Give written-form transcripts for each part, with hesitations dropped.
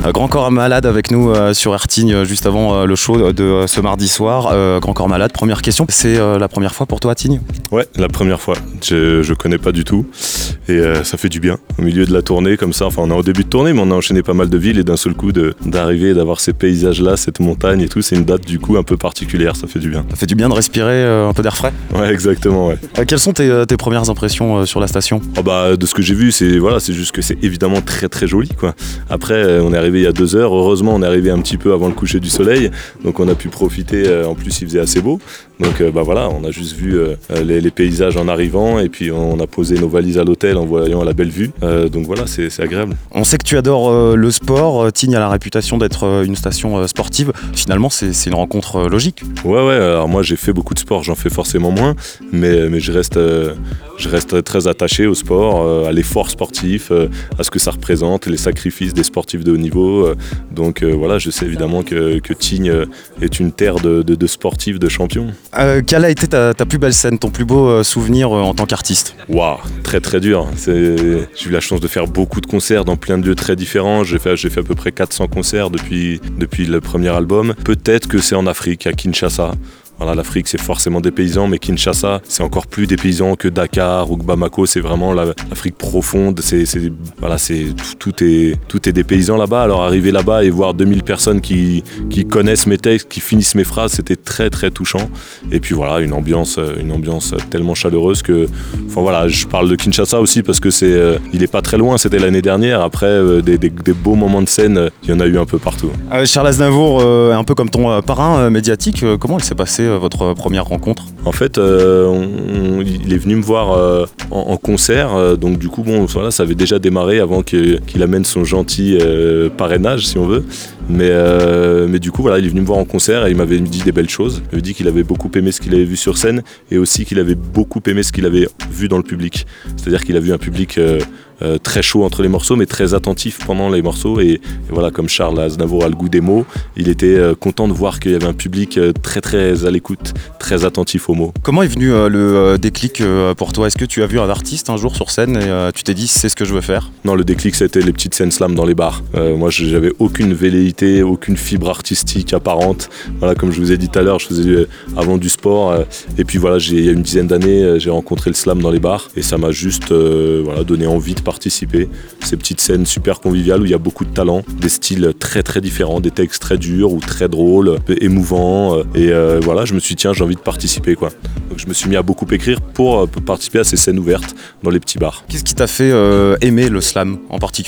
Grand Corps Malade avec nous sur RTigne juste avant le show de ce mardi soir. Grand Corps Malade, première question, c'est la première fois pour toi à Tignes ? Ouais, la première fois. Je connais pas du tout et ça fait du bien. Au milieu de la tournée comme ça, enfin on est au début de tournée mais on a enchaîné pas mal de villes et d'un seul coup d'arriver et d'avoir ces paysages-là, cette montagne et tout, c'est une date du coup un peu particulière, ça fait du bien. Ça fait du bien de respirer un peu d'air frais ? Ouais, exactement, ouais. Quelles sont tes premières impressions sur la station ? De ce que j'ai vu, c'est juste que c'est évidemment très très joli quoi. Après on est arrivé il y a 2 heures, heureusement on est arrivé un petit peu avant le coucher du soleil, donc on a pu profiter, en plus il faisait assez beau, donc on a juste vu les paysages en arrivant et puis on a posé nos valises à l'hôtel en voyant la belle vue, donc voilà, c'est agréable. On sait que tu adores le sport, Tignes a la réputation d'être une station sportive, finalement c'est une rencontre logique. Ouais, alors moi j'ai fait beaucoup de sport, j'en fais forcément moins, mais je reste très attaché au sport, à l'effort sportif, à ce que ça représente, les sacrifices des sportifs de haut niveau, donc voilà, je sais évidemment que Tignes est une terre de sportifs, de champions. Quelle a été ta plus belle scène, ton plus beau souvenir en tant qu'artiste ? Waouh, très très dur. J'ai eu la chance de faire beaucoup de concerts dans plein de lieux très différents. J'ai fait à peu près 400 concerts depuis le premier album. Peut-être que c'est en Afrique, à Kinshasa. Voilà, l'Afrique c'est forcément des paysans, mais Kinshasa c'est encore plus des paysans que Dakar ou que Bamako, c'est vraiment l'Afrique profonde, tout est des paysans là-bas. Alors arriver là-bas et voir 2000 personnes qui connaissent mes textes, qui finissent mes phrases, c'était très très touchant. Et puis voilà, une ambiance tellement chaleureuse que, je parle de Kinshasa aussi parce que il est pas très loin, c'était l'année dernière. Après des beaux moments de scène, il y en a eu un peu partout. Charles Aznavour, un peu comme ton parrain médiatique, comment il s'est passé votre première rencontre ? En fait, il est venu me voir en concert, donc du coup, ça avait déjà démarré avant qu'il amène son gentil parrainage, si on veut. Mais du coup, il est venu me voir en concert et il m'avait dit des belles choses. Il m'avait dit qu'il avait beaucoup aimé ce qu'il avait vu sur scène et aussi qu'il avait beaucoup aimé ce qu'il avait vu dans le public. C'est-à-dire qu'il a vu un public très chaud entre les morceaux, mais très attentif pendant les morceaux. Et voilà, comme Charles Aznavour a le goût des mots, il était content de voir qu'il y avait un public très très à l'écoute, très attentif aux mots. Comment est venu le déclic pour toi ? Est-ce que tu as vu un artiste un jour sur scène et tu t'es dit c'est ce que je veux faire ? Non, le déclic c'était les petites scènes slam dans les bars. Moi j'avais aucune velléité, aucune fibre artistique apparente. Voilà, comme je vous ai dit tout à l'heure, je faisais avant du sport. Et puis voilà, il y a une dizaine d'années, j'ai rencontré le slam dans les bars et ça m'a juste donné envie de participer. Ces petites scènes super conviviales où il y a beaucoup de talent, des styles très très différents, des textes très durs ou très drôles, émouvants. Et je me suis dit tiens, j'ai envie de participer quoi. Donc je me suis mis à beaucoup écrire pour participer à ces scènes ouvertes dans les petits bars. Qu'est-ce qui t'a fait aimer le slam en particulier ?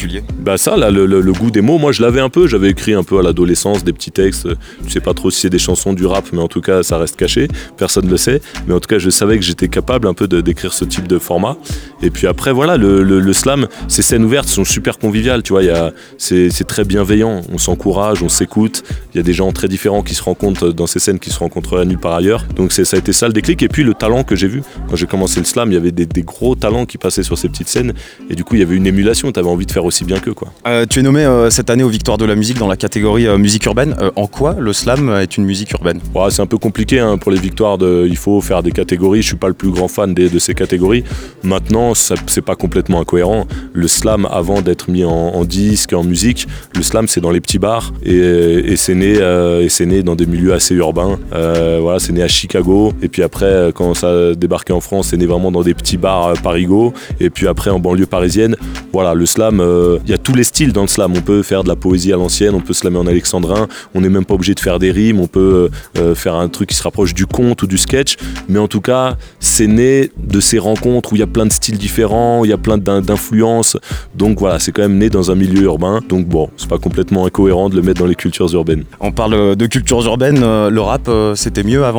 Le goût des mots, moi je l'avais un peu, j'avais écrit un peu à l'adolescence des petits textes, je sais pas trop si c'est des chansons, du rap, mais en tout cas ça reste caché, personne ne le sait, mais en tout cas je savais que j'étais capable un peu d'écrire ce type de format. Et puis après le slam, ces scènes ouvertes sont super conviviales, tu vois, c'est très bienveillant, on s'encourage, on s'écoute, il y a des gens très différents qui se rencontrent dans ces scènes qui se rencontreraient nulle part ailleurs, donc ça a été ça le déclic. Et puis le talent que j'ai vu, quand j'ai commencé le slam, il y avait des gros talents qui passaient sur ces petites scènes, et du coup il y avait une émulation, tu avais envie de faire aussi bien qu'eux quoi. Tu es nommé cette année aux Victoires de la musique dans la catégorie musique urbaine. En quoi le slam est une musique urbaine ? C'est un peu compliqué pour les victoires, il faut faire des catégories, je suis pas le plus grand fan de ces catégories. Maintenant c'est pas complètement incohérent. Le slam, avant d'être mis en disque, en musique, le slam c'est dans les petits bars et c'est né dans des milieux assez urbains. C'est né à Chicago et puis après quand ça a débarqué en France, c'est né vraiment dans des petits bars parigots et puis après en banlieue parisienne. Voilà, le slam, il y a tous les styles dans le slam. On peut faire de la poésie à l'ancienne, on peut slammer en alexandrin, on n'est même pas obligé de faire des rimes, on peut faire un truc qui se rapproche du conte ou du sketch, mais en tout cas c'est né de ces rencontres où il y a plein de styles différents, où il y a plein d'influences, donc voilà, c'est quand même né dans un milieu urbain, donc c'est pas complètement incohérent de le mettre dans les cultures urbaines. On parle de cultures urbaines, le rap c'était mieux avant ?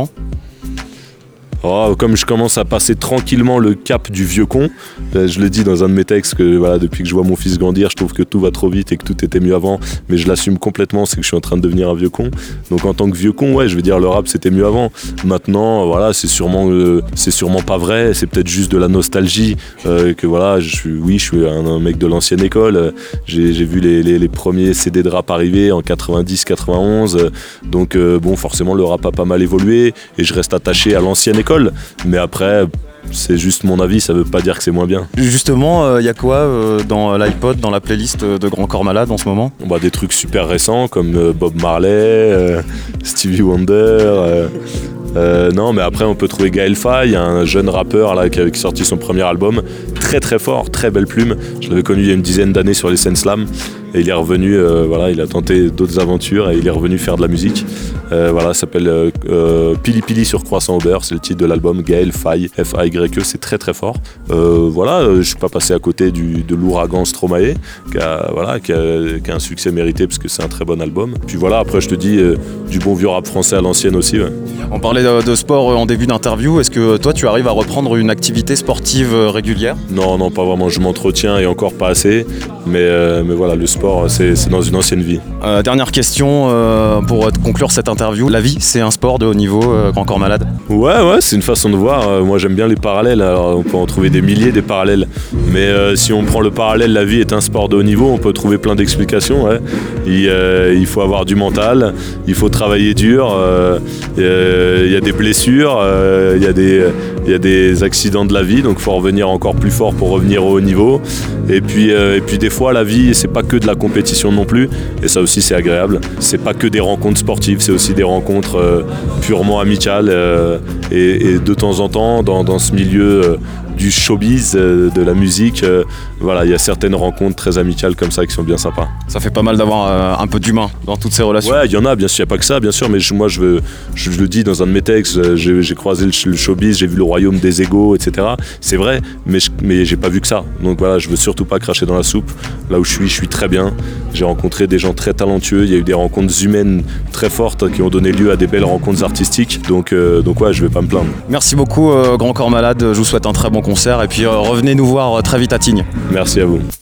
Comme je commence à passer tranquillement le cap du vieux con, je le dis dans un de mes textes que depuis que je vois mon fils grandir, je trouve que tout va trop vite et que tout était mieux avant, mais je l'assume complètement, c'est que je suis en train de devenir un vieux con. Donc en tant que vieux con, je vais dire le rap c'était mieux avant. Maintenant, c'est sûrement pas vrai, c'est peut-être juste de la nostalgie, je suis un mec de l'ancienne école, j'ai vu les premiers CD de rap arriver en 90-91, donc forcément le rap a pas mal évolué et je reste attaché à l'ancienne école. Mais après, C'est juste mon avis, ça veut pas dire que c'est moins bien. Justement, y a quoi dans l'iPod, dans la playlist de Grand Corps Malade en ce moment? Bah, des trucs super récents comme Bob Marley, Stevie Wonder. Non, mais après on peut trouver Gaël Faye, un jeune rappeur là, qui a sorti son premier album, très très fort, très belle plume. Je l'avais connu il y a une dizaine d'années sur les scènes slam et il est revenu, il a tenté d'autres aventures et il est revenu faire de la musique. Ça s'appelle Pili Pili sur Croissant au beurre, c'est le titre de l'album. Gaël Faye, F-A-Y-E, c'est très très fort. Je suis pas passé à côté de l'ouragan Stromae qui a un succès mérité parce que c'est un très bon album. Puis voilà, après je te dis du bon vieux rap français à l'ancienne aussi. Ouais. On parlait de sport en début d'interview. Est-ce que toi tu arrives à reprendre une activité sportive régulière? Non, pas vraiment. Je m'entretiens et encore pas assez. Mais voilà, le sport, c'est dans une ancienne vie. Dernière question pour conclure cette interview. La vie, c'est un sport de haut niveau, Grand Corps Malade? Ouais, c'est une façon de voir. Moi, j'aime bien les parallèles. Alors, on peut en trouver des milliers des parallèles. Mais si on prend le parallèle, la vie est un sport de haut niveau, on peut trouver plein d'explications. Ouais. Il faut avoir du mental, il faut travailler dur. Il y a des blessures, il y a des accidents de la vie, donc il faut revenir encore plus fort pour revenir au haut niveau. Et puis des fois, la vie, c'est pas que de la compétition non plus, et ça aussi c'est agréable. C'est pas que des rencontres sportives, c'est aussi des rencontres purement amicales. Et de temps en temps, dans ce milieu du showbiz, de la musique, il y a certaines rencontres très amicales comme ça qui sont bien sympas. Ça fait pas mal d'avoir un peu d'humain dans toutes ces relations. Ouais, il y en a, bien sûr, il n'y a pas que ça, bien sûr, mais moi je le dis dans un de mes textes, j'ai croisé le showbiz, j'ai vu le royaume des égos, etc. C'est vrai, mais j'ai pas vu que ça. Donc voilà, je veux surtout pas cracher dans la soupe. Là où je suis très bien. J'ai rencontré des gens très talentueux, il y a eu des rencontres humaines très fortes qui ont donné lieu à des belles rencontres artistiques. Donc ouais, je vais pas me plaindre. Merci beaucoup Grand Corps Malade, je vous souhaite un très bon concert et puis revenez nous voir très vite à Tignes. Merci à vous.